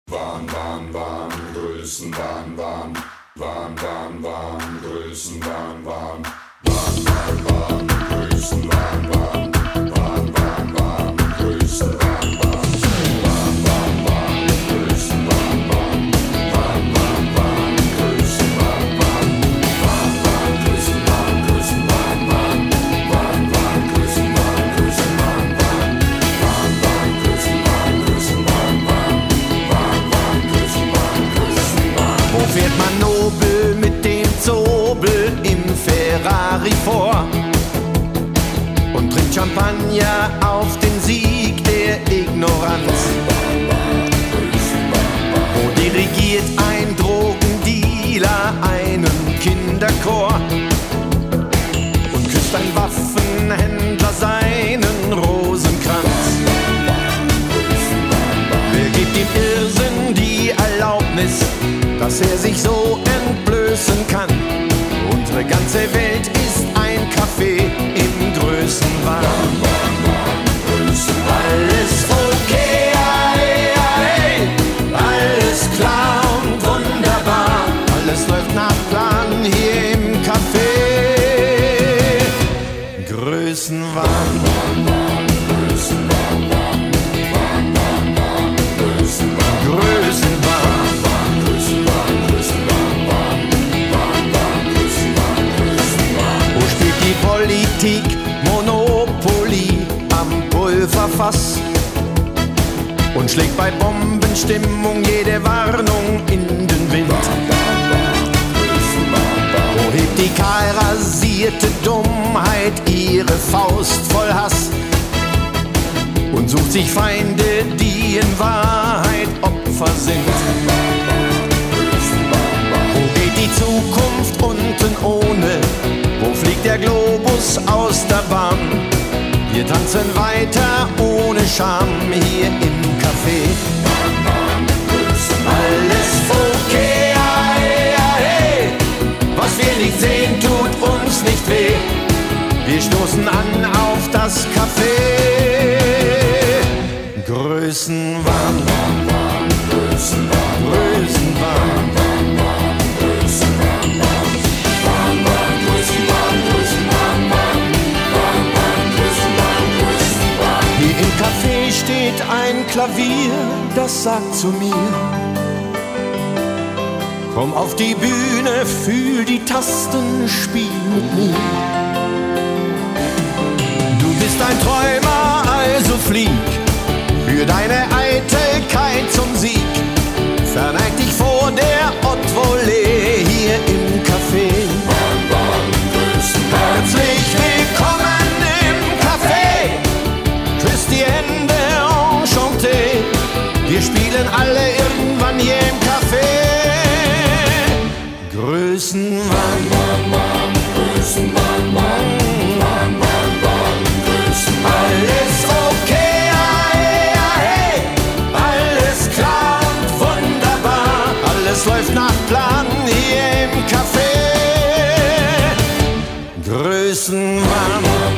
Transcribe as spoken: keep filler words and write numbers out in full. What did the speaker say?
Bahn, Bahn, Bahn, Größenbahn, Bahn, Bahn, Bahn, Bahn, Größenbahn, Bahn, Bahn, Bahn, Bahn, Größenbahn, Bahn, Bahn, Bahn, Bahn, Größenbahn, Bahn, Bahn, Bahn, Bahn, Größenbahn, Bahn, Bahn, Bahn, Bahn, Größenbahn, Bahn, Bahn, Bahn, Größenbahn, Größenbahn, Bahn, Bahn, Bahn, Größenbahn, Größenbahn, Bahn, Bahn, Bahn, Größenbahn, Größenbahn, Bahn, Bahn, Bahn, Größenbahn, Größenbahn. Wo fährt man nobel mit dem Zobel im Ferrari vor und trinkt Champagner auf den Sieg der Ignoranz? Wo dirigiert ein Drogendealer einen Kinderchor und küsst ein Waffenhändler seinen Rosenkranz? Wer gibt dem Irrsinn die Erlaubnis, dass er sich so entblößen kann? Unsere ganze Welt ist ein Café im Größenwahn. Alles okay, ei, ei, alles klar und wunderbar. Alles läuft nach Plan hier im Café Größenwahn. Politik, Monopoly am Pulverfass und schlägt bei Bombenstimmung jede Warnung in den Wind. Wo hebt die kahlrasierte Dummheit ihre Faust voll Hass und sucht sich Feinde, die in Wahrheit Opfer sind? Wo geht die Zukunft unten ohne? Wo fliegt der Globus aus der Bahn? Wir tanzen weiter ohne Scham hier im Café. Alles okay, ei, ei, was wir nicht sehen, tut uns nicht weh. Wir stoßen an auf das Café Größenwahn. Größenwahn, Größenwahn. Im Café steht ein Klavier, das sagt zu mir: Komm auf die Bühne, fühl die Tasten, spiel mit mir. Du bist ein Träumer, also flieg für deine Eitelkeit zum Sieg. Verneig dich vor der Haute Volée hier im Café. Herzlich willkommen im Café, küss die Hände, enchanté. Wir spielen alle irgendwann hier im Café Größenwahn. Alles okay, ei, ei, alles klar und wunderbar. Alles läuft nach Plan hier im Café Größenwahn.